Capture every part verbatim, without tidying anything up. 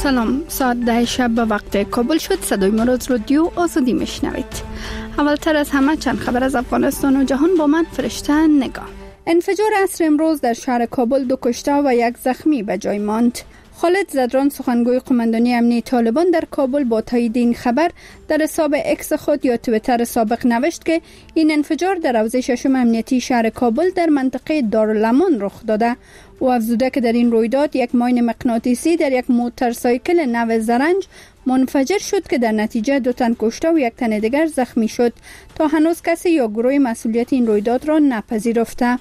سلام، ساعت ده شب به وقت کابل شد. صدای ما را از رادیو آزادی میشنوید. اولتر از همه چند خبر از افغانستان و جهان با من فرشته نگاه. انفجار عصر امروز در شهر کابل دو کشته و یک زخمی به جای ماند. خالد زدران سخنگوی قماندانی امنیتی طالبان در کابل با تایید این خبر در حساب اکس خود یا توییتر سابق نوشت که این انفجار در حوزه ششم امنیتی شهر کابل در منطقه دارالامان رخ داده و افزوده که در این رویداد یک ماین مغناطیسی در یک موتورسایکل نو زرنج منفجر شد که در نتیجه دو تن کشته و یک تن دیگر زخمی شد. تا هنوز کسی یا گروه مسئولیت این رویداد را نپذیرفته.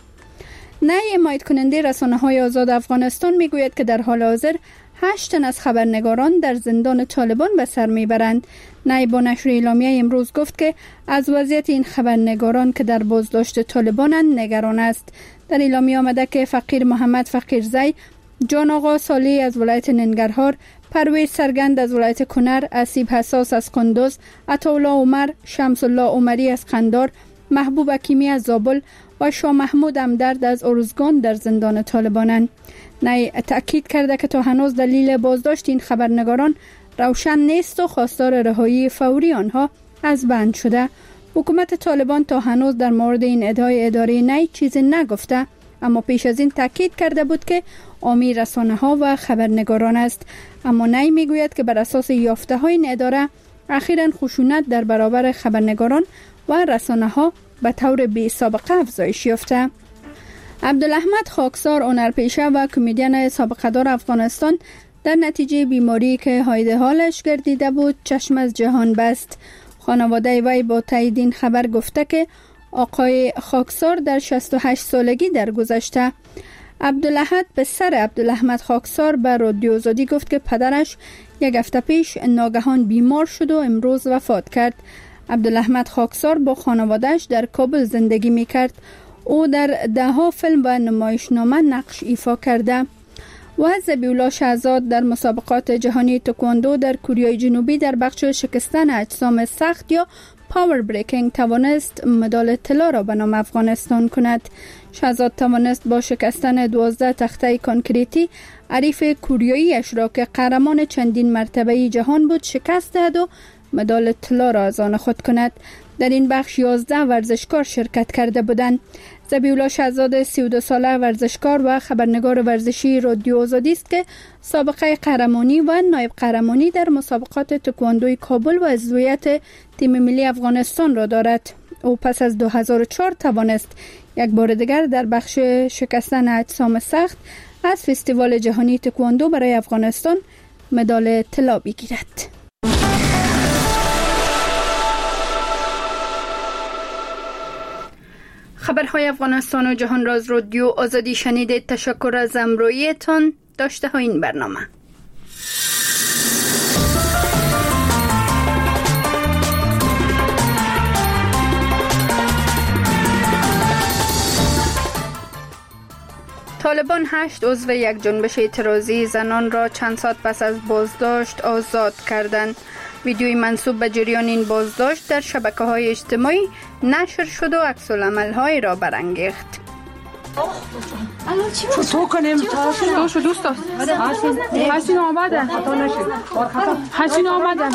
نای حمایت کننده رسانه‌های آزاد افغانستان میگوید که در حال حاضر هشت تن از خبرنگاران در زندان طالبان به سر میبرند. نای با نشر اعلامیه امروز گفت که از وضعیت این خبرنگاران که در بازداشت طالبانند نگران است. در اعلامیه آمده که فقیر محمد فقیرزی، جان آقا صالحی از ولایت ننگرهار، پرویز سرگند از ولایت کنر، اسیب حساس از قندوز، عطاالله عمر، شمس الله عمری از قندار، محبوب حکیمی از زابل و شاه محمود امدرد از ارزگان در زندان طالبانند. نای تأکید کرده که تا هنوز دلیل بازداشت این خبرنگاران روشن نیست و خواستار رهایی فوری آنها از بند شده. حکومت طالبان تا هنوز در مورد این ادعای اداره نای چیزی نگفته، اما پیش از این تأکید کرده بود که حامی رسانه‌ها و خبرنگاران است. اما نای میگوید که بر اساس یافته های این اداره اخیراً خشونت در برابر خبرنگاران و رسانه‌ها به طور بی سابقه افزایش یافته. عبدالاحمد خاکسار، هنرپیشه و کمدین سابقه دار افغانستان، در نتیجه بیماری که حایده حالش گردیده بود چشم از جهان بست. خانواده وی با تایید این خبر گفته که آقای خاکسار در شصت و هشت سالگی درگذشته. عبدالاحد پسر عبدالاحمد خاکسار به رادیو آزادی گفت که پدرش یک هفته پیش ناگهان بیمار شد و امروز وفات کرد. عبدالاحمد خاکسار با خانواده‌اش در کابل زندگی می‌کرد. او در ده‌ها فیلم و نمایشنامه نقش ایفا کرده. و ذبیح‌الله شهزاد در مسابقات جهانی تکواندو در کره جنوبی در بخش شکستن اجسام سخت یا پاور بریکینگ توانست مدال طلا را به نام افغانستان کند. شهزاد توانست با شکستن دوازده تخته کانکریتی حریف کوریایی اش را که قهرمان چندین مرتبه جهان بود شکست دهد و مدال طلا را از آن خود کند. در این بخش یازده ورزشکار شرکت کرده بودند. ذبیح‌الله شهزاد سی و دو ساله ورزشکار و خبرنگار ورزشی رادیو آزادی است که سابقه قهرمانی و نایب قهرمانی در مسابقات تکواندوی کابل و عضویت تیم ملی افغانستان را دارد. او پس از دو هزار و چهار توانست یک بار دیگر در بخش شکستن اجسام سخت از فستیوال جهانی تکواندو برای افغانستان مدال طلا بگیرد. خبرهای افغانستان و جهان را از رادیو آزادی شنیدید. تشکر از همراهیتان. داشته های این برنامه. طالبان هشت عضو یک جنبش اعتراضی زنان را چند ساعت پس از بازداشت آزاد کردند. ویدیوی منسوب به جریان این بازداشت در شبکه‌های اجتماعی نشر شد و عکس‌العمل‌های را برانگیخت. چطور کنیم؟ تو شو دوستا حسین آمده حسین آمده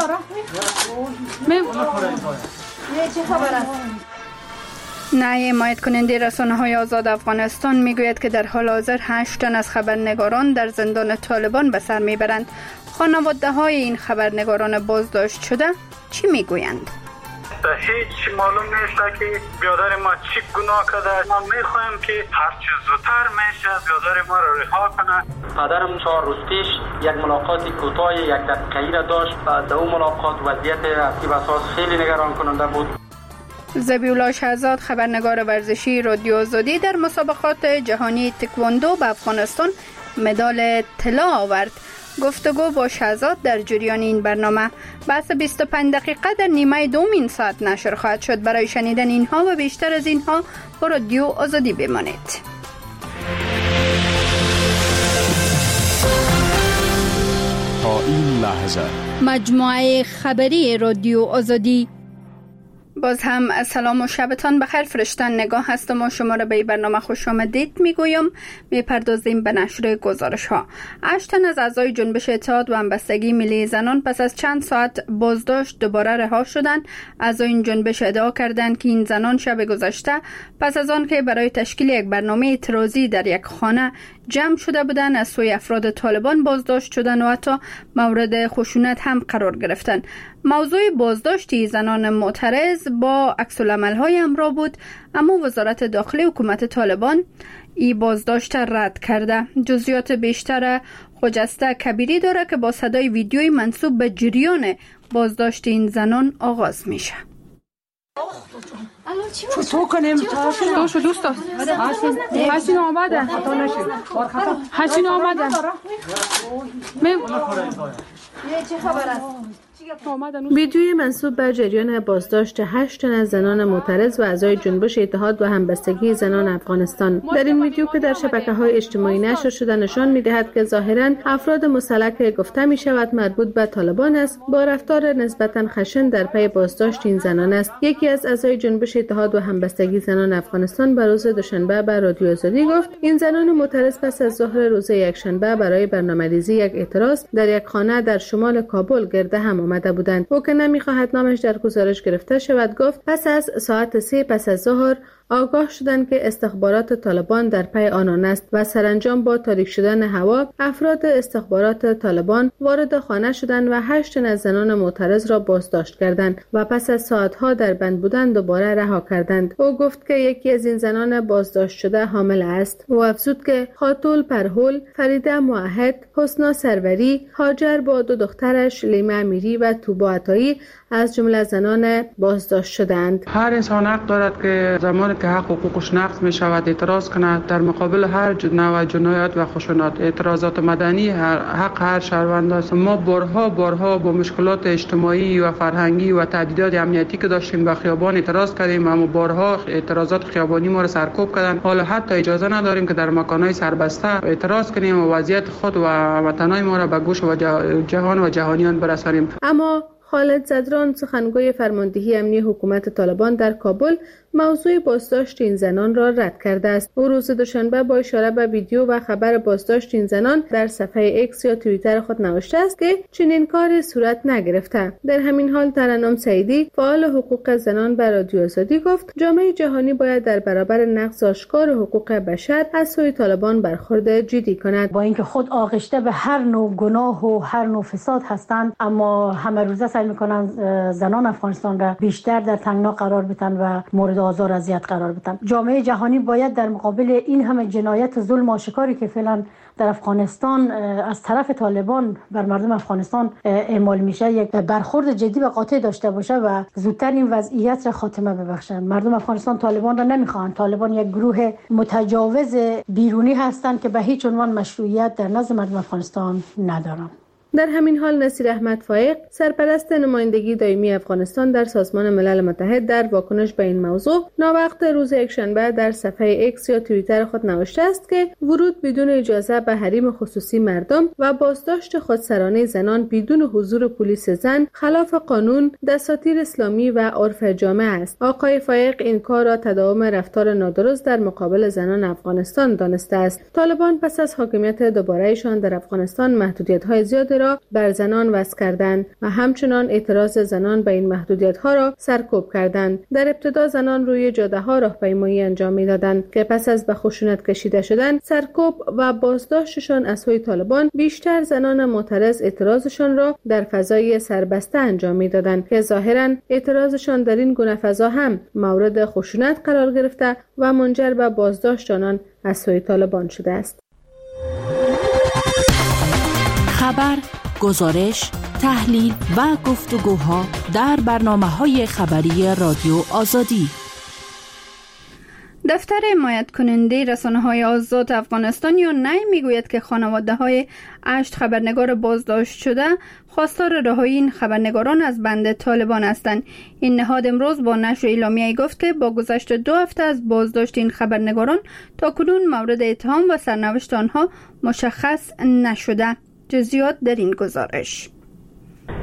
نای حمایت کننده رسانه‌های آزاد افغانستان میگوید که در حال حاضر هشت تن از خبرنگاران در زندان طالبان به سر میبرند. خانواده‌های این خبرنگاران بازداشت شده چی میگویند؟ هیچ معلوم نیست که برادر ما چی گناه کرده. ما میخوایم که هر چه زودتر میشه برادر ما را رها کنه. پدرم چهار روز پیش یک ملاقات کوتاه یک دقیقه‌ای را داشت و در اون ملاقات وضعیت اصلی و اساس خیلی نگران کننده بود. ذبیح‌الله شهزاد، خبرنگار ورزشی رادیو آزادی، در مسابقات جهانی تکواندو به افغانستان مدال طلا آورد. گفتگو با شهزاد در جریان این برنامه بحث بیست و پنج دقیقه در نیمه دوم این ساعت نشر خواهد شد. برای شنیدن اینها و بیشتر از اینها با رادیو آزادی بمانید. تا این لحظه مجموعه خبری رادیو آزادی باز هم سلام و شبتان بخیر. فرشتن نگاه هستم و شما را به این برنامه خوش آمدید میگویم. میپردازیم به نشر گزارش ها. هشت تن از اعضای جنبش اتحاد و همبستگی ملی زنان پس از چند ساعت بازداشت دوباره رها شدند. اعضای این جنبش ادعا کردند که این زنان شب گذشته پس از آن که برای تشکیل یک برنامه اعتراضی در یک خانه جمع شده بودند از سوی افراد طالبان بازداشت شدند و حتی مورد خشونت هم قرار گرفتند. موضوع بازداشتی زنان معترض با عکس‌العمل‌های همراه بود، اما وزارت داخلی حکومت طالبان ای بازداشت رد کرده. جزئیات بیشتر خجسته کبیری داره که با صدای ویدیوی منسوب به جریان بازداشت این زنان آغاز میشه. چطور کنیم؟ دوشو دوست داشت حسین آمده حسین آمده چه خبر است؟ ویدیوی منسوب به جریان بازداشت هشت تن از زنان معترض و اعضای جنبش اتحاد و همبستگی زنان افغانستان. در این ویدیو که در شبکه‌های اجتماعی نشر شده نشان می‌دهد که ظاهراً افراد مسلح که گفته می‌شود مربوط به طالبان است با رفتار نسبتاً خشن در پی بازداشت این زنان است. یکی از اعضای جنبش اتحاد و همبستگی زنان افغانستان به روز دوشنبه به رادیو آزادی گفت این زنان معترض پس از ظهر روز یکشنبه برای برنامه‌ریزی یک اعتراض در یک خانه در شمال کابل گرد هم آمده بودند. او که نمی‌خواهد نامش در گزارش گرفته شود گفت پس از ساعت سه پس از ظهر آگاه شدند که استخبارات طالبان در پی آنان است و سرانجام با تاریک شدن هوا افراد استخبارات طالبان وارد خانه شدند و هشت تن از زنان معترض را بازداشت کردند و پس از ساعت‌ها در بند بودن دوباره رها کردند. او گفت که یکی از این زنان بازداشت شده حامل است. او افزود که خاتول پرهول، فریده موحد، حسنا سروری، هاجر با دو دخترش لیما امیری و توبا عطایی از جمله زنان بازداشت شدند. هر انسان حق دارد که زمانی که حق حقوقش نقض می شود اعتراض کند در مقابل هر نوع جنایات و خشونت. اعتراضات مدنی هر حق هر شهروند است. ما بارها بارها با مشکلات اجتماعی و فرهنگی و تهدیدات امنیتی که داشتیم به خیابان اعتراض کردیم، اما بارها اعتراضات خیابانی ما را سرکوب کردند. حالا حتی اجازه نداریم که در مکان‌های سربسته اعتراض کنیم و وضعیت خود و وطنای ما را به گوش و جهان و جهانیان برسانیم. اما خالد زدران سخنگوی فرماندهی امنی حکومت طالبان در کابل موضوع بازداشت این زنان را رد کرده است. او روز دوشنبه با اشاره به ویدیو و خبر بازداشت این زنان در صفحه اکس یا توییتر خود نوشته است که چنین کاری صورت نگرفته. در همین حال ترنم سعیدی فعال حقوق زنان به رادیو آزادی گفت جامعه جهانی باید در برابر نقض آشکار حقوق بشر از سوی طالبان برخورد جدی کند. با اینکه خود آغشته به هر نوع گناه و هر نوع فساد هستند، اما همه روزه سعی میکنن زنان افغانستان را بیشتر در تنگنا قرار بدن و مورد آزار اذیت قرار بدن. جامعه جهانی باید در مقابل این همه جنایت ظلم آشکاری که فعلا در افغانستان از طرف طالبان بر مردم افغانستان اعمال میشه یک برخورد جدی و قاطع داشته باشه و زودتر این وضعیت را خاتمه ببخشند. مردم افغانستان طالبان را نمیخوان. طالبان یک گروه متجاوز بیرونی هستند که به هیچ عنوان مشروعیت در نزد مردم افغانستان ندارند. در همین حال نصیر احمد فایق سرپرست نمایندگی دائمی افغانستان در سازمان ملل متحد در واکنش به این موضوع ناوقت روز یکشنبه در صفحه اکس یا توییتر خود نوشته است که ورود بدون اجازه به حریم خصوصی مردم و بازداشت خودسرانه زنان بدون حضور پلیس زن خلاف قانون، دساتیر اسلامی و عرف جامعه است. آقای فایق این کار را تداوم رفتار نادرست در مقابل زنان افغانستان دانسته است. طالبان پس از حاکمیت دوباره‌ایشان در افغانستان محدودیت‌های زیادی را بر زنان وضع کردند و همچنان اعتراض زنان به این محدودیت‌ها را سرکوب کردند. در ابتدا زنان روی جاده‌ها راهپیمایی انجام می‌دادند که پس از به خشونت کشیده شدن، سرکوب و بازداشتشان از سوی طالبان، بیشتر زنان معترض اعتراضشان را در فضای سربسته انجام می‌دادند که ظاهراً اعتراضشان در این گونه فضا هم مورد خشونت قرار گرفته و منجر به بازداشت آنان از سوی طالبان شده است. خبر، گزارش، تحلیل و گفتگوها در برنامه‌های خبری رادیو آزادی. دفتر حمایت کننده رسانه‌های آزاد افغانستان یا نی میگوید که خانواده‌های هشت خبرنگار بازداشت شده خواستار رهایی این خبرنگاران از بند طالبان هستند. این نهاد امروز با نشر اعلامیه‌ای گفت که با گذشت دو هفته از بازداشت این خبرنگاران تاکنون مورد اتهام و سرنوشت آنها مشخص نشده. جزئیات در این گزارش.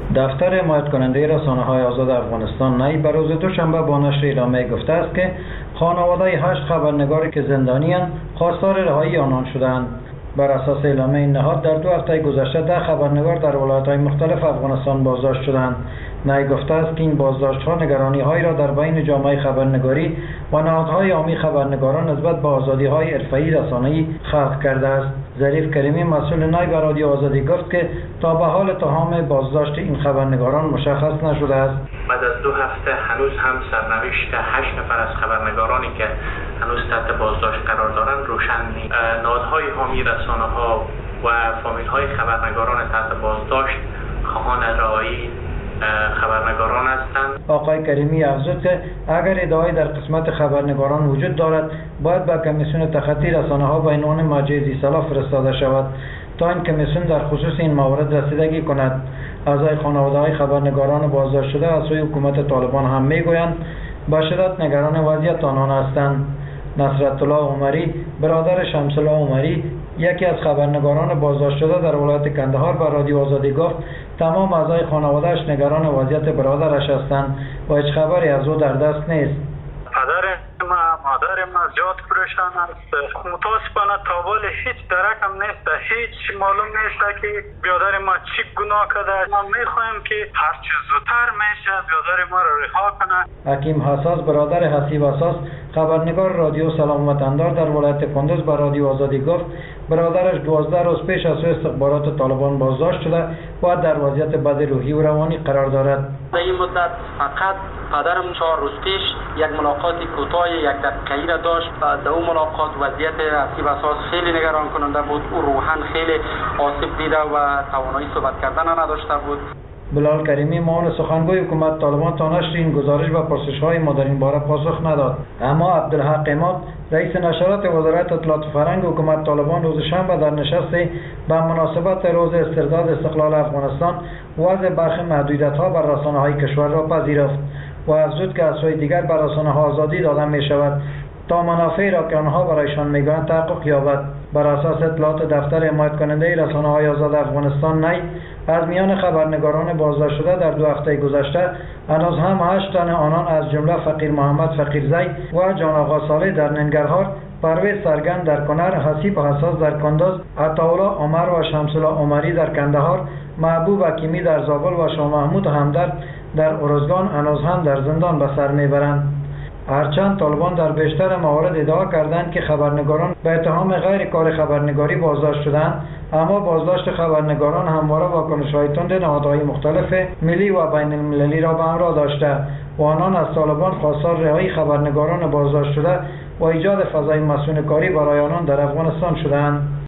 دفتر حمایت کننده رسانه‌های آزاد افغانستان نی به روز دوشنبه با نشر اعلامیه گفته است که خانواده هشت خبرنگاری که زندانی‌اند خواستار رهایی آنان شدند. بر اساس اعلامیه این نهاد در دو هفته گذشته ده خبرنگار در ولایت‌های مختلف افغانستان بازداشت شدند. نی گفته است که این بازداشت‌ها نگرانی‌هایی را در بین جامعه خبرنگاری و نهادهای عامی خبرنگاران نسبت به آزادی‌های حرفه‌ای رسانه‌ای خلق کرده است. ظریف کریمی مسئول نی به رادیو آزادی گفت که تا به حال اتهام بازداشت این خبرنگاران مشخص نشده است. بعد از دو هفته هنوز هم سرنوشت هشت نفر از خبرنگارانی که هنوز تحت بازداشت قرار دارند روشن نیست. نهادهای حامی رسانه‌ها و فامیل‌های خبرنگاران تحت بازداشت خواهان رهایی خبرنگاران هستند. آقای کریمی افزود که اگر ادعای در قسمت خبرنگاران وجود دارد باید به کمیسیون تخطی رسانه‌ها به عنوان مرجع ذی‌صلاح فرستاده شود تا این کمیسیون در خصوص این موارد رسیدگی کند. اعضای خانواده‌های خبرنگاران بازداشت شده از سوی حکومت طالبان هم میگویند به شدت نگران وضعیت آنان هستند. نصرت الله عمری برادر شمس الله عمری یکی از خبرنگاران بازداشت شده در ولایت کندهار به رادیو آزادی گفت تمام اعضای خانواده‌اش نگران وضعیت برادرش هستند و هیچ خبری از او در دست نیست. پدر ما مادر ما زیاد پریشان است. متاسفانه تابال هیچ درکم نیست، هیچ معلوم نیست که برادر ما چی گناه کرده. ما میخوایم که هر چه زودتر میشه برادر ما را رها کنه. حکیم حساس برادر حسیب حساس خبرنگار رادیو سلام وطندار در ولایت کندوز به رادیو آزادی گفت برادرش دوازده روز پیش از سوی استخبارات طالبان بازداشت شده و در وضعیت بد روحی و روانی قرار دارد. در این مدت فقط پدرم چهار روز پیش یک ملاقات کوتاه یک دقیقه‌ای را داشت و در اون ملاقات وضعیت حسیب حساس خیلی نگران کننده بود. او روحاً خیلی آسیب دیده و توانایی صحبت کردن نداشته بود. بلال کریمی معاون سخنگوی حکومت طالبان تا نشر این گزارش و پرسش‌های ما در این باره پاسخ نداد. اما عبدالحق اماد رئیس نشرات وزارت اطلاعات فرهنگ حکومت طالبان روز شنبه در نشستی به مناسبت روز استرداد استقلال افغانستان وضع برخی محدودیت‌ها بر رسانه‌های کشور را پذیرفت و افزود که از سوی دیگر بر رسانه‌ها آزادی داده می‌شود تا منافعی را که آنها برایشان می‌گویند تحقق یابد. بر اساس اطلاعات دفتر حمایت کننده رسانه‌های آزاد افغانستان نی از میان خبرنگاران بازداشت شده در دو هفته گذشته هنوز هم هشت تن آنان از جمله فقیر محمد فقیرزی و جان آقا صالح در ننگرهار، پرویز سرگند در کنر، حسیب حساس در کندوز، عطاالله عمر و شمس الله عمری در کندهار، محبوب حکیمی در زابل و شاه محمود همدرد در ارزگان هنوز هم در زندان به سر میبرند. هرچند طالبان در بیشتر موارد ادعا کردند که خبرنگاران به اتهام غیر کار خبرنگاری بازداشت شدند، اما بازداشت خبرنگاران همواره واکنش‌های تند نهادهای مختلف ملی و بین المللی را به همراه داشته و آنان از طالبان خواستار رهایی خبرنگاران بازداشت شده و ایجاد فضای مسئوله‌کاری برای آنان در افغانستان شدند.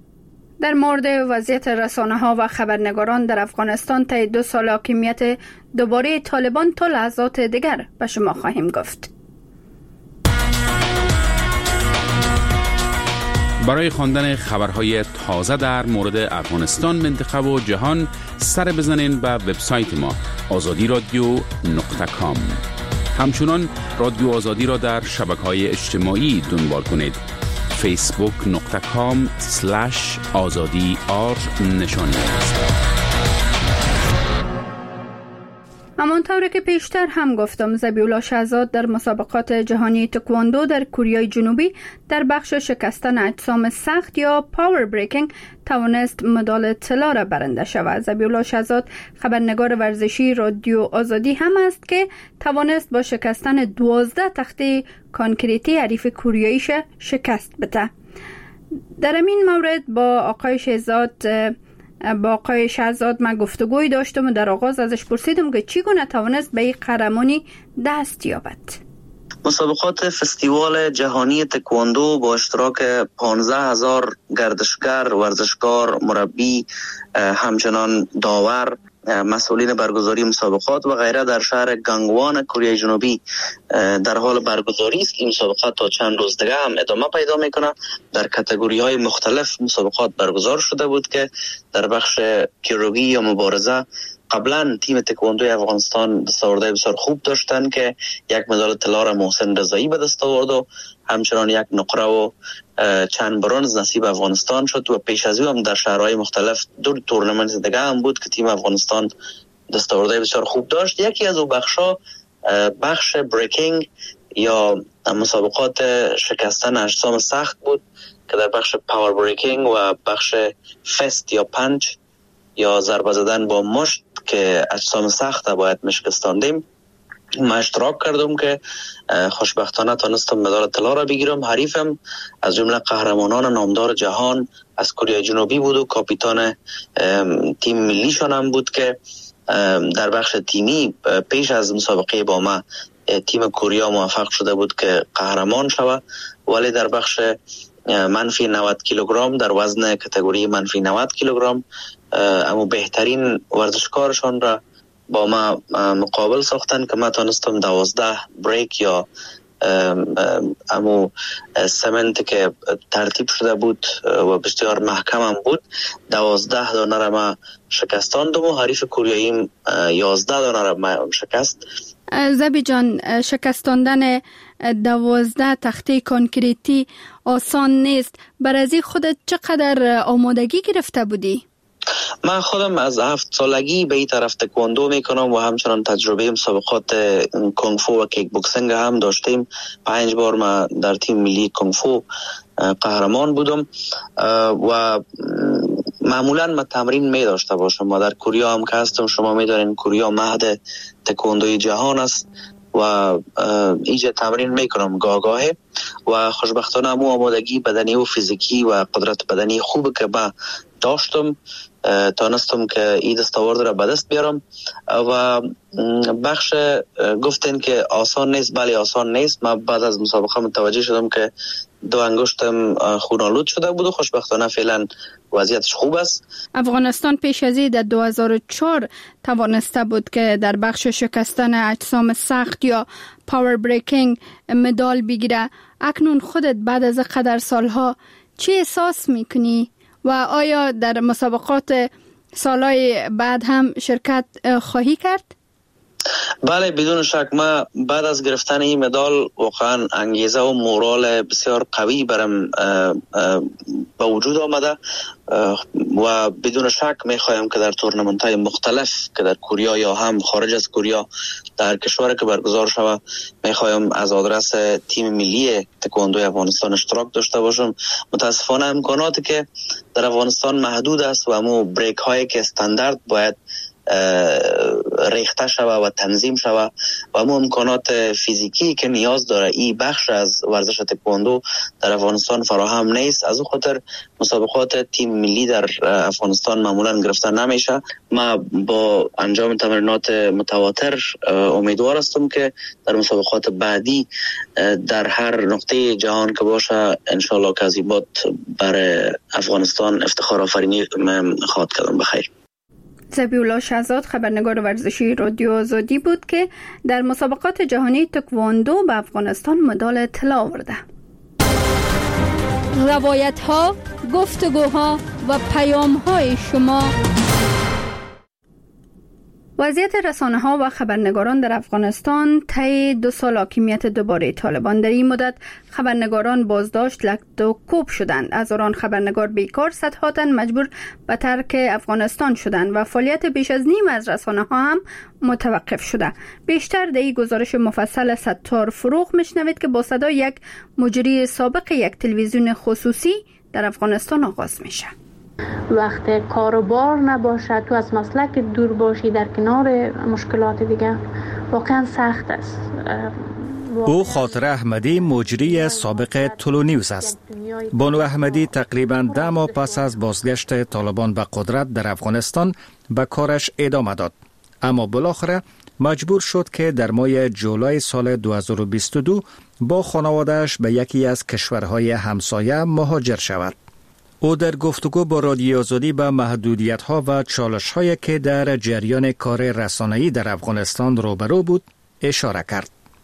در مورد وضعیت رسانه‌ها و خبرنگاران در افغانستان طی دو سال حاکمیت دوباره طالبان تا لحظات دیگر به شما خواهیم گفت. برای خواندن خبرهای تازه در مورد افغانستان، منطقه و جهان سر بزنین به وبسایت ما آزادی رادیو نقطه کام. همچنان رادیو آزادی را در شبکه‌های اجتماعی دنبال کنید. فیسبوک نقطه کام سلش آزادی آر نشانی است. همانطور که پیشتر هم گفتم، ذبیحالله شهزاد در مسابقات جهانی تکواندو در کره جنوبی در بخش شکستن اجسام سخت یا پاور بریکینگ توانست مدال طلا را برنده شود. ذبیحالله شهزاد خبرنگار ورزشی رادیو آزادی هم است که توانست با شکستن دوازده تخته کانکریتی حریف کوریاییش شکست بده. در این مورد با آقای شهزاد با آقای شهزاد من گفتگوی داشتم و در آغاز ازش پرسیدم که چگونه توانست به این قهرمانی دست یابد. مسابقات فستیوال جهانی تکواندو با اشتراک پانزده هزار گردشگر، ورزشکار، مربی، همچنان داور، مسئولین برگزاری مسابقات و غیره در شهر گانگوان کره جنوبی در حال برگزاری است. این مسابقات تا چند روز دیگه هم ادامه پیدا میکنه. در کاتگوری های مختلف مسابقات برگزار شده بود که در بخش پیروگی یا مبارزه قبلا تیم تکواندوی افغانستان دستاوردهای بسیار خوب داشتن که یک مدال طلا را محسن رضایی به دست آورد و همچنان یک نقره و چند برنز نصیب افغانستان شد و پیش از او هم در شهرهای مختلف دو تورنمنت دیگه هم بود که تیم افغانستان دستاوردهای بسیار خوب داشت. یکی از او بخشا بخش بریکینگ یا مسابقات شکستن اجسام سخت بود که در بخش پاور بریکینگ و بخش فست یا پنچ یا ضربه زدن با مشت که اجسام سخت باید میشکستاندیم ما اشتراک کردم که خوشبختانه تانستم مدال طلا را بگیرم. حریفم از جمله قهرمانان نامدار جهان از کره جنوبی بود و کاپیتان تیم ملیشان هم بود که در بخش تیمی پیش از مسابقه با ما تیم کره موفق شده بود که قهرمان شود، ولی در بخش منفی نود کیلوگرم در وزن کاتگوری منفی نود کیلوگرم اما بهترین ورزشکارشان را با ما مقابل ساختن که ما تانستم دوازده بریک یا امو سمنت که ترتیب شده بود و بسیار محکم هم بود دوازده دانه را ما شکستاندم و حریف کوریاییم یازده دانه را ما شکست. زبی جان، شکستاندن دوازده تخته کنکریتی آسان نیست. برای خودت چقدر آمادگی گرفته بودی؟ من خودم از هفت سالگی به این طرف تکواندو میکنم و همچنان تجربه مسابقات کنگ فو و کیک بوکسینگ هم داشتیم. پنج بار من در تیم ملی کنگ فو قهرمان بودم و معمولا من تمرین می داشته باشم. ما در کره هم که هستم، شما می دارین کره مهد تکواندوی جهان است و اینجا تمرین میکنم گاه گاهی و خوشبختانه همون آمادگی بدنی و فیزیکی و قدرت بدنی خوب که با داشتم تانستم که این دستاورد را به دست بیارم و بخش گفتن که آسان نیست، بله آسان نیست. من بعد از مسابقه متوجه شدم که دو انگشتم خونالود شده بود و خوشبختانه فعلا وضعیتش خوب است. افغانستان پیش از این در دو هزار و چهار توانسته بود که در بخش شکستن اجسام سخت یا پاور بریکینگ مدال بگیره. اکنون خودت بعد از قدر سالها چی احساس میکنی و آیا در مسابقات سالهای بعد هم شرکت خواهی کرد؟ بله بدون شک. ما بعد از گرفتن این مدال واقعا انگیزه و مورال بسیار قوی برم به وجود آمده و بدون شک میخوایم که در تورنمنت های مختلف که در کره یا هم خارج از کره در کشور که برگزار شود میخوایم از آدرس تیم ملی تکواندو افغانستان اشتراک داشته باشم. متاسفانه امکاناتی که در افغانستان محدود است و امو بریک هایی که استاندارد باید ریخته شوه و تنظیم شوه و همون امکانات فیزیکی که نیاز داره این بخش از ورزش تکواندو در افغانستان فراهم نیست. از اون خاطر مسابقات تیم ملی در افغانستان معمولا گرفته نمیشه. ما با انجام تمرینات متواتر امیدوار هستم که در مسابقات بعدی در هر نقطه جهان که باشه انشالله که از این بعد برای افغانستان افتخار آفرینی خواهد کردم. بخیر. ذبیحالله شهزاد خبرنگار ورزشی رادیو آزادی بود که در مسابقات جهانی تکواندو به افغانستان مدال طلا آورده. روایت ها، گفتگوها و پیام های شما. وضعیت رسانه ها و خبرنگاران در افغانستان طی دو سال حاکمیت دوباره طالبان. در این مدت خبرنگاران بازداشت، لخت و کوب شدند. هزاران خبرنگار بیکار، صدها تن مجبور به ترک افغانستان شدند و فعالیت بیش از نیم از رسانه ها هم متوقف شده. بیشتر در این گزارش مفصل ستار فروغ میشنوید که با صدای یک مجری سابق یک تلویزیون خصوصی در افغانستان آغاز میشه. وقت کاروبار نباشه، تو از مسلک دور باشی در کنار مشکلات دیگه، واقعا سخت است. او خاطر احمدی مجری سابق تلو نیوز است. بانو احمدی تقریباً ده ماه پس از بازگشت طالبان به قدرت در افغانستان به کارش ادامه داد، اما بالاخره مجبور شد که در ماه جولای سال دو هزار و بیست و دو با خانواده‌اش به یکی از کشورهای همسایه مهاجر شود. او در گفتگو با رادیو آزادی به محدودیت‌ها و چالش‌هایی که در جریان کار رسانه‌ای در افغانستان روبرو بود اشاره کرد.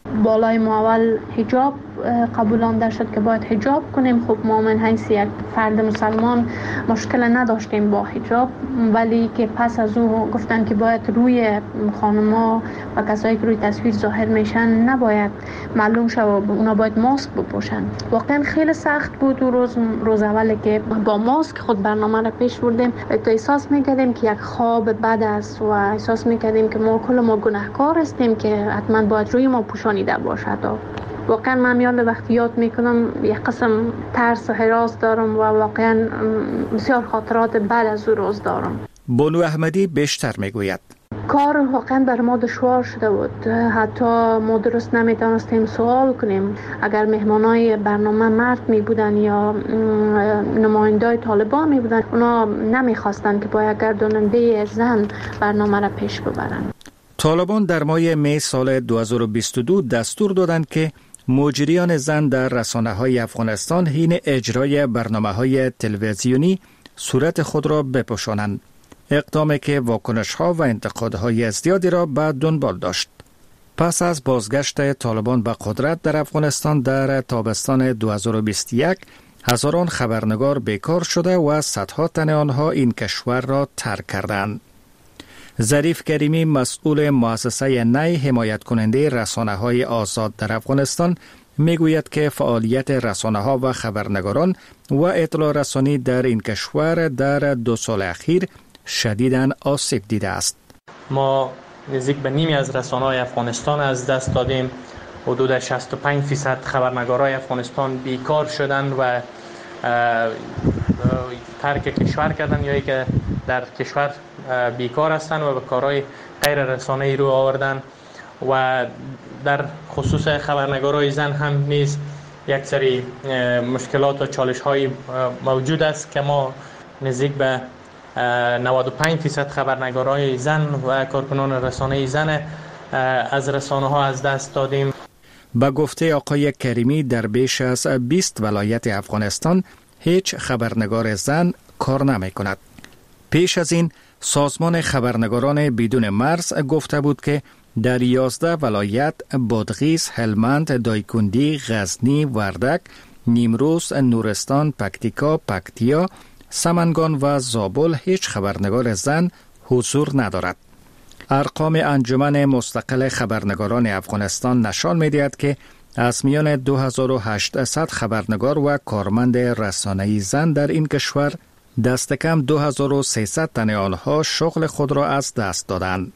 بالای ما اول حجاب قبولانده شد که باید حجاب کنیم. خب ما من حیث یک فرد مسلمان مشکل نداشتیم با حجاب، ولی که پس از او گفتن که باید روی خانم‌ها و کسایی که روی تصویر ظاهر میشن نباید معلوم شه و اونا باید ماسک بپوشن. واقعا خیلی سخت بود و روز روز اولی که با ماسک خود برنامه را پیش بردیم، تو احساس میکردیم که یک خواب بد است و احساس میکردیم که ما کل ما گناهکار هستیم که حتما باید روی ما پوشانیده باشد. واقعا من یاد وقتی یاد میکنم یک قسم ترس و هراس دارم و واقعا بسیار خاطرات بد از او روز دارم. بانو احمدی بیشتر میگوید کار واقعا بر ما دشوار شده بود، حتی ما درست نمیتونستیم سوال کنیم. اگر مهمانای برنامه مرد می بودن یا نمایندای طالبان می بودن، اونا نمیخواستن که با یک گرداننده زن برنامه را پیش ببرن. طالبان در ماه می سال دو هزار و بیست و دو دستور دادند که مجریان زن در رسانه‌های افغانستان حین اجرای برنامه‌های تلویزیونی صورت خود را بپوشانند. اقدامی که واکنش‌ها و انتقادهای زیادی را به دنبال داشت. پس از بازگشت طالبان به قدرت در افغانستان در تابستان دو هزار و بیست و یک، هزاران خبرنگار بیکار شده و صدها تن آنها این کشور را ترک کردند. ظریف کریمی مسئول مؤسسه نی حمایت کننده رسانه‌های آزاد در افغانستان میگوید که فعالیت رسانه‌ها و خبرنگاران و اطلاع رسانی در این کشور در دو سال اخیر شدیداً آسیب دیده است. ما نزدیک به نیمی از رسانه‌های افغانستان از دست دادیم. حدود شصت و پنج درصد خبرنگارای افغانستان بیکار شدند و ترک کشور کردند یا که در کشور بیکار هستند و به کارهای غیر رسانه‌ای رو آوردن. و در خصوص خبرنگارای زن هم نیز یک سری مشکلات و چالش‌های موجود است که ما نزدیک به نود و پنج درصد خبرنگارای زن و کارکنان رسانه‌ای زن از رسانه‌ها از دست دادیم. با گفته آقای کریمی در بیش از بیست ولایت افغانستان هیچ خبرنگار زن کار نمی کند. پیش از این سازمان خبرنگاران بدون مرز گفته بود که در یازده ولایت بادغیس، هلمند، دایکندی، غزنی، وردک، نیمروز، نورستان، پکتیکا، پکتیا، سمنگان و زابل هیچ خبرنگار زن حضور ندارد. ارقام انجمن مستقل خبرنگاران افغانستان نشان می‌دهد که از میان دو هزار و هشتصد خبرنگار و کارمند رسانه‌ای زن در این کشور دست کم دو هزار و سیصد تن آنها شغل خود را از دست دادند.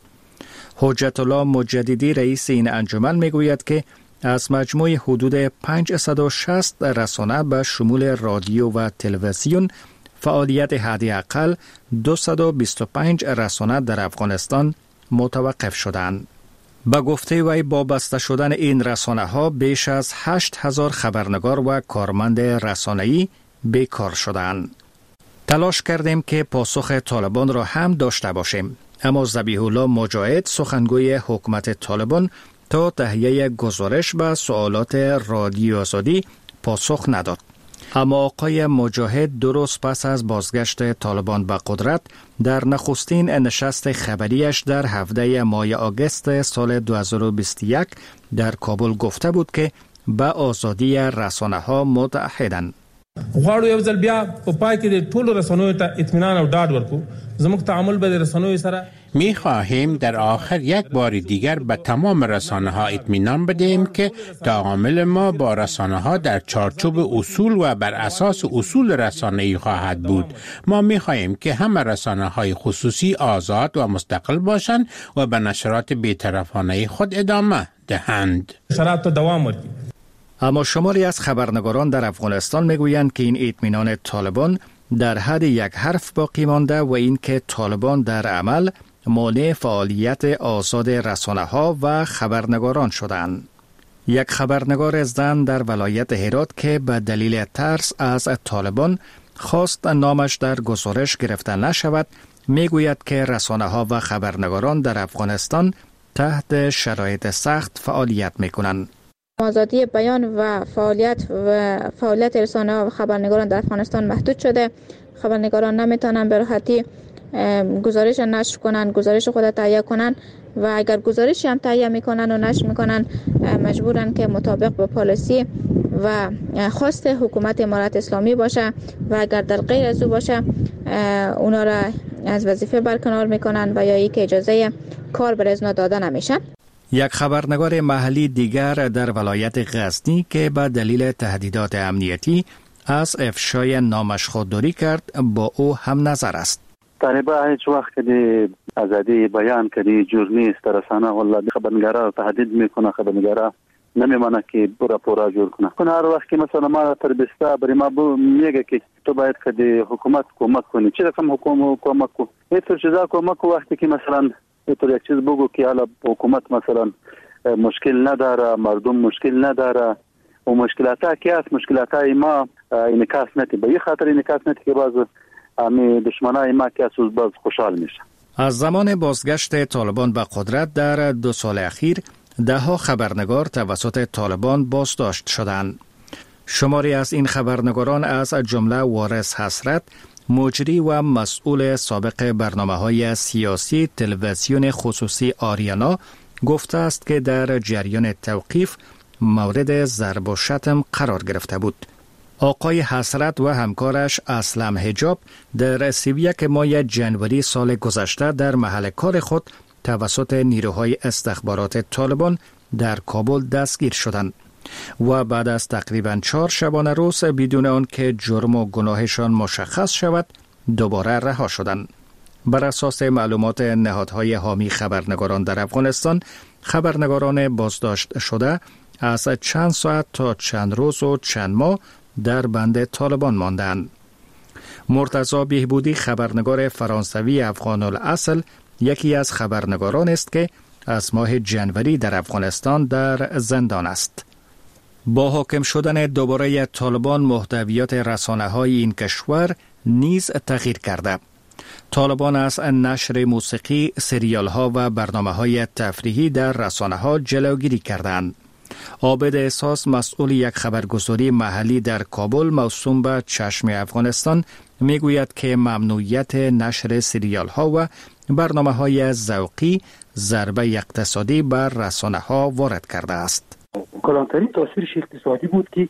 حجت الله مجددی رئیس این انجمن میگوید که از مجموع حدود پانصد و شصت رسانه به شمول رادیو و تلویزیون فعالیت حداقل دویست و بیست و پنج رسانه در افغانستان متوقف شدند. با گفته وی با بسته شدن این رسانه ها بیش از هشت هزار خبرنگار و کارمند رسانه‌ای بیکار شدند. تلاش کردیم که پاسخ طالبان را هم داشته باشیم، اما ذبیح الله مجاهد سخنگوی حکومت طالبان تا تهیه گزارش به سوالات رادیو آزادی پاسخ نداد. اما آقای مجاهد درست پس از بازگشت طالبان به قدرت در نخستین نشست خبریش در هفده ماه آگوست سال دو هزار و بیست و یک در کابل گفته بود که به آزادی رسانه ها متعهدند. غواړو یو ځل بیا په پای کې د ټولو رسنیو ته اطمینان او ډاډ ورکو. زموږ تعامل به د رسنیو سره می خواهیم در آخر یک بار دیگر به تمام رسانه ها اطمینان بدهیم که تعامل ما با رسانه ها در چارچوب اصول و بر اساس اصول رسانه‌ای خواهد بود. ما می خواهیم که همه رسانه های خصوصی آزاد و مستقل باشند و به نشرات بی‌طرفانه خود ادامه دهند. شرایط دوام ورکړي. اما شماری از خبرنگاران در افغانستان میگویند که این اطمینان طالبان در حد یک حرف باقی مانده و اینکه طالبان در عمل مانع فعالیت آزاد رسانه‌ها و خبرنگاران شدند. یک خبرنگار زن در ولایت هرات که به دلیل ترس از طالبان خواست نامش در گزارش گرفته نشود، میگوید که رسانه‌ها و خبرنگاران در افغانستان تحت شرایط سخت فعالیت میکنند. آزادی بیان و فعالیت و فعالیت رسانه‌ها و خبرنگاران در افغانستان محدود شده. خبرنگاران نمیتونن به راحتی گزارش نشر کنن، گزارش خود تهیه کنن و اگر گزارشی هم تهیه میکنن و نشر میکنن مجبورن که مطابق با پالیسی و خواست حکومت امارت اسلامی باشه و اگر در غیر از او باشه اونا را از وظیفه برکنار میکنن و یا ای که اجازه کار بر از اونا داده نمیشه. یک خبرنگار محلی دیگر در ولایت غزنی که به دلیل تهدیدات امنیتی از افشای نامش خودداری کرد با او هم نظر است. طالبا هیچ وقت که آزادی بیان کردی جورنالیست رسانه والله خبرنگارا تهدید میکنه، خبرنگارا نمیمانه که برا پورا جور کنه. کنه هر وقت که مثلا ما تربیستا بری ما میگه که تو باید که حکومت کمک کنی. چه رقم حکومت کمک کو؟ اینطور چیزا کمک کو وقتی که مثلا اینطور یک چیز بگو که حالا حکومت مثلا مشکل نداره، مردم مشکل نداره و مشکلات ها که است مشکلات های ما انعکاس نتی به این خاطر انعکاس نتی که باز امی دشمنای ما که اساس باز خوشحال میشه. از زمان بازگشت طالبان به قدرت در دو سال اخیر ده ها خبرنگار توسط طالبان بازداشت شدند. شماری از این خبرنگاران از جمله وارث حسرت، مجری و مسئول سابق برنامه‌های سیاسی تلویزیون خصوصی آریانا گفته است که در جریان توقیف مورد ضرب و شتم قرار گرفته بود. آقای حسرت و همکارش اسلم حجاب در سی و یک ماه جنوری سال گذشته در محل کار خود توسط نیروهای استخبارات طالبان در کابل دستگیر شدند و بعد از تقریباً چهار شبانه روز بدون آن که جرم و گناهشان مشخص شود دوباره رها شدند. بر اساس معلومات نهادهای حامی خبرنگاران در افغانستان، خبرنگاران بازداشت شده از چند ساعت تا چند روز و چند ماه در بند طالبان ماندند. مرتضی بهبودی خبرنگار فرانسوی افغان الاصل یکی از خبرنگاران است که از ماه جنوری در افغانستان در زندان است. با حاکم شدن دوباره طالبان محتویات رسانه‌های این کشور نیز تغییر کرده. طالبان از نشر موسیقی، سریال‌ها و برنامه‌های تفریحی در رسانه‌ها جلوگیری کردند. عابد احساس مسئول یک خبرگزاری محلی در کابل موسوم به چشم افغانستان میگوید که ممنوعیت نشر سریال‌ها و برنامه‌های ذوقی ضربه اقتصادی بر رسانه‌ها وارد کرده است. کلانترین تاثیرش اقتصادی بود که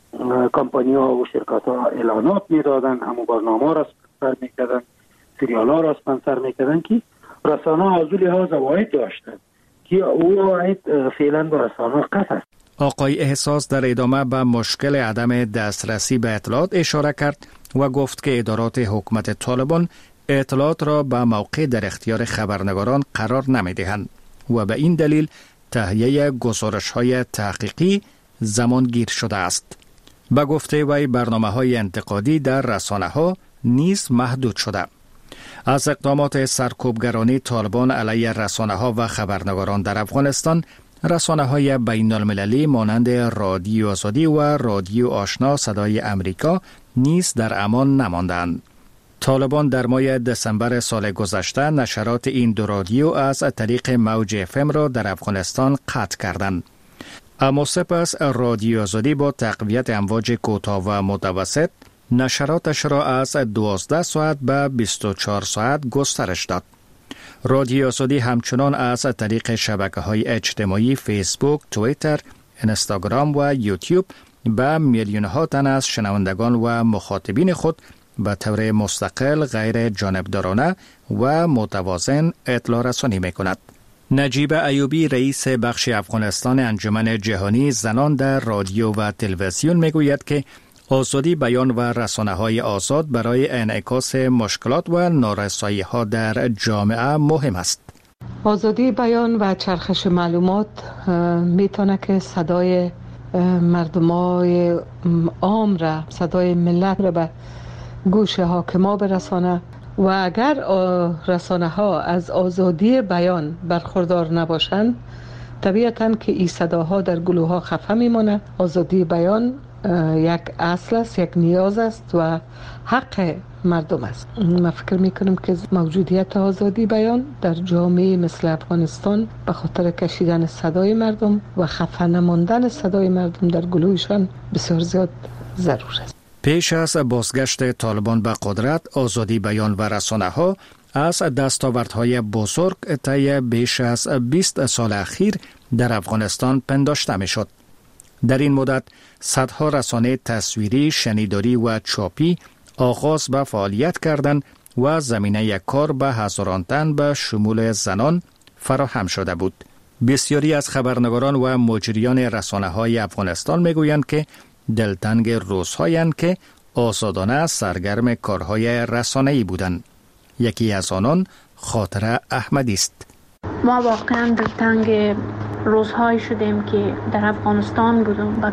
کمپانی‌ها و شرکت‌ها اعلانات می‌دادن، همون برنامه‌ها را اسپانسر می‌کردن، سریال‌ها را اسپانسر می‌کردن که رسانه‌ها از لحاظ واحد داشتند که او واحد فعلا به رسانه‌ها قطع است. آقای احساس در ادامه به مشکل عدم دسترسی به اطلاعات اشاره کرد و گفت که ادارات حکومت طالبان اطلاعات را به موقع در اختیار خبرنگاران قرار نمی‌دهند و به این دلیل تهیه گزارش‌های تحقیقی زمانگیر شده است. به گفته وی برنامه‌های انتقادی در رسانه‌ها نیز محدود شده. از اقدامات سرکوبگرانی طالبان علیه رسانه‌ها و خبرنگاران در افغانستان، رسانه‌های بین المللی مانند رادیو آزادی و رادیو آشنا صدای امریکا نیز در امان نماندند. طالبان در ماه دسامبر سال گذشته نشرات این دو رادیو از طریق موج اف ام را در افغانستان قطع کردند. اما سپس رادیو آزادی با تقویت امواج کوتاه و متوسط نشراتش را از دوازده ساعت به بیست و چهار ساعت گسترش داد. رادیو آزادی همچنان از طریق شبکه‌های اجتماعی فیسبوک، توییتر، اینستاگرام و یوتیوب به میلیون‌ها تن از شنوندگان و مخاطبین خود به طور مستقل، غیر جانبدارانه و متوازن اطلاع رسانی می‌کند. نجیب ایوبی رئیس بخش افغانستان انجمن جهانی زنان در رادیو و تلویزیون میگوید که آزادی بیان و رسانه‌های آزاد برای انعکاس مشکلات و نارسایی‌ها در جامعه مهم است. آزادی بیان و چرخش معلومات میتونه که صدای مردمای عام را، صدای ملت را به گوش حاکما برسانه و اگر رسانه ها از آزادی بیان برخوردار نباشند، طبیعتاً که این صداها در گلوها خفه میمونه. آزادی بیان یک اصل است، یک نیاز است و حق مردم است. من فکر میکنم که موجودیت آزادی بیان در جامعه مثل افغانستان به خاطر کشیدن صدای مردم و خفه نماندن صدای مردم در گلویشان بسیار زیاد ضرور است. پیش از بازگشت طالبان به قدرت، آزادی بیان و رسانه‌ها از دستاوردهای بزرگ طی بیش از بیست سال اخیر در افغانستان پنداشته می شد. در این مدت صدها رسانه تصویری، شنیداری و چاپی آغاز به فعالیت کردند و زمینه کار به هزاران تن به شمول زنان فراهم شده بود. بسیاری از خبرنگاران و مجریان رسانه‌های افغانستان میگویند که دلتنگ روزهایند که آزادانه سرگرم کارهای رسانه‌ای بودند. یکی از آنان خاطره احمدی است. ما واقعا دلتنگ روزهایی شدیم که در افغانستان بودیم و